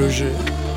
друже.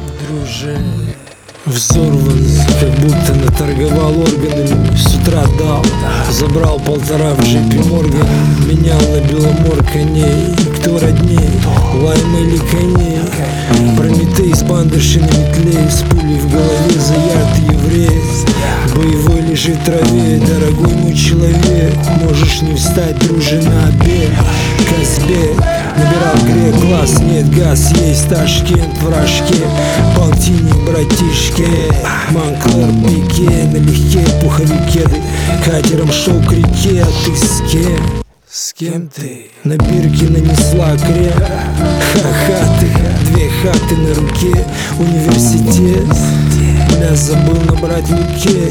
Взорван, как будто наторговал органами. С утра дал, забрал 1,5 в JP Morgan. Менял на Беломор коней. Кто родней, Лайм или коней? Прометей с бандерши на метле, с пулей в голове за ярд еврей. Боевой лежит в траве, дорогой мой человек. Можешь не встать, друже, на обед. Казбек, набирал грек, класс, нет, газ есть, Ташкент в рожке. Полтинник, братишки, Монклер, пике, налегке, пуховике. Катером шел к реке, а ты с кем? С кем ты? На бирке нанесла крем. Ха-ха, ты, 2 хаты на руке. Университет, бля, забыл набрать Луке.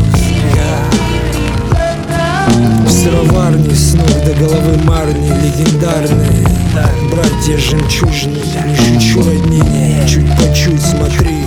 В сыроварне с ног до головы марни. Легендарные братья жемчужные. Не шучу, родни, чуть по чуть, смотри.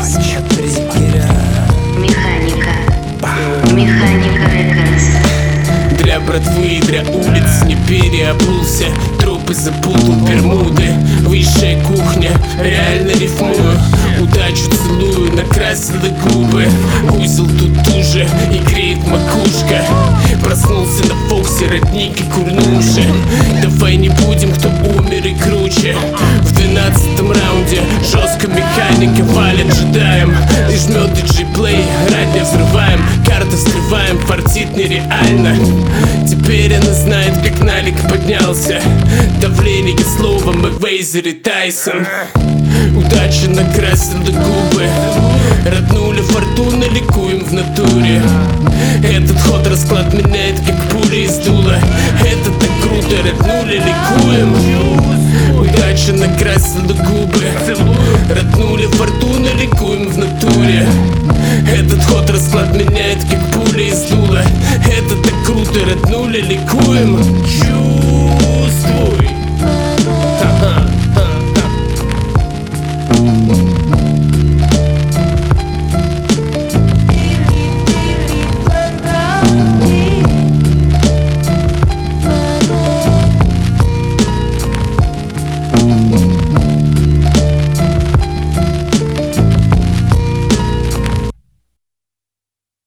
Механика Рекордс. Для братвы и для улиц не переобулся. Тропы запутал, Бермуды. Высшая кухня, реально рифмую. Удачу целую, накрасила губы. Узел тут уже и греет макушка. Проснулся на Фоксе, родник и курнуши. Давай не будем, кто умер и круче. В 12-м раунде жестко механика валит джедаем. И жмет диджей-плей, радио взрываем. Карты скрываем, фартит нереально. Теперь она знает, как налик поднялся. Давление слова Маквейзер и Тайсон. Удача накрасила губы. Роднули фортуна, ликуем в натуре. Этот ход расклад меняет, как пуля из дула. Это так круто, роднули, ликуем. Удача накрасила губы. Роднули фортуна, ликуем в натуре. Этот ход расклад меняет, как пуля из дула. Это так круто, роднули, ликуем.